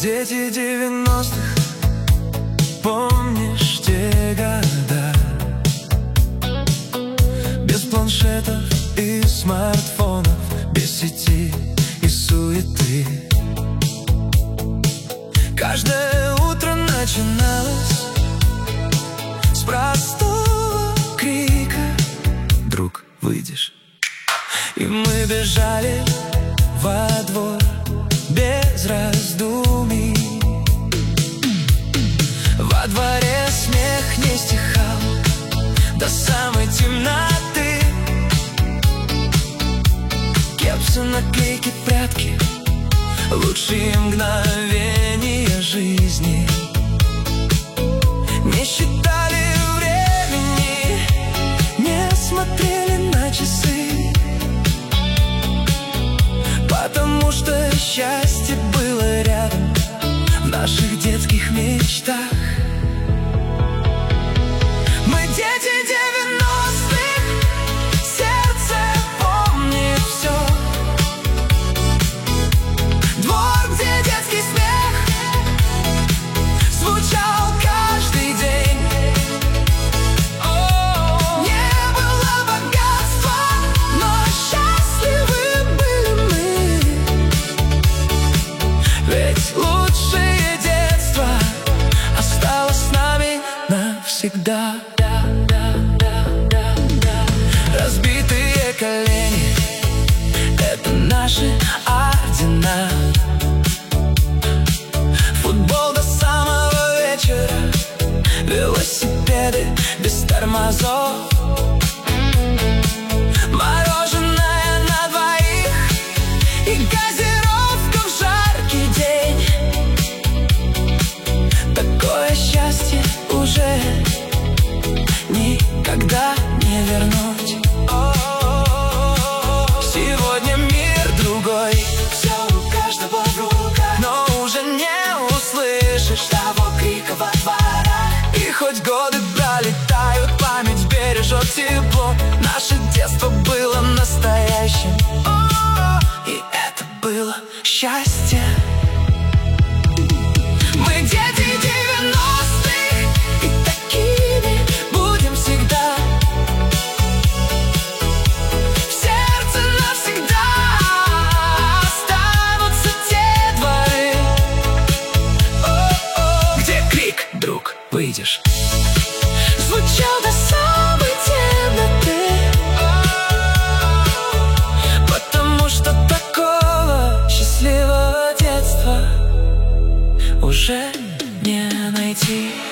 Дети 90-х, помнишь те года? Без планшетов и смартфонов, без сети и суеты. Каждое утро начиналось с простого крика: «Друг, выйдешь?» И мы бежали во двор без раздумий. Во дворе смех не стихал до самой темноты. Кепсы, наклейки, прятки, лучшие мгновения жизни. Не считали времени, не смотрели на часы, потому что счастье было рядом в наших детских мечтах. Мы дети 90-х, сердце помнит все. Двор, где детский смех звучал каждый день. Не было богатства, но счастливы были мы. Ведь лучшее детство осталось с нами навсегда. Разбитые колени — это наши ордена. Футбол до самого вечера, велосипеды без тормозов, мороженое на двоих и газировка в жаркий день. Такое счастье уже никогда не вернуть. Сегодня мир другой, все у каждого в руках, но уже не услышишь того крика во дворах. И хоть годы пролетают, память бережет тепло. Наше детство было настоящим, и это было счастье. Мы дети 90-х, и такими будем всегда. В сердце навсегда останутся те дворы, где крик «Друг, выйдешь?» звучал до самой темноты, потому что такого счастливого детства уже не найти.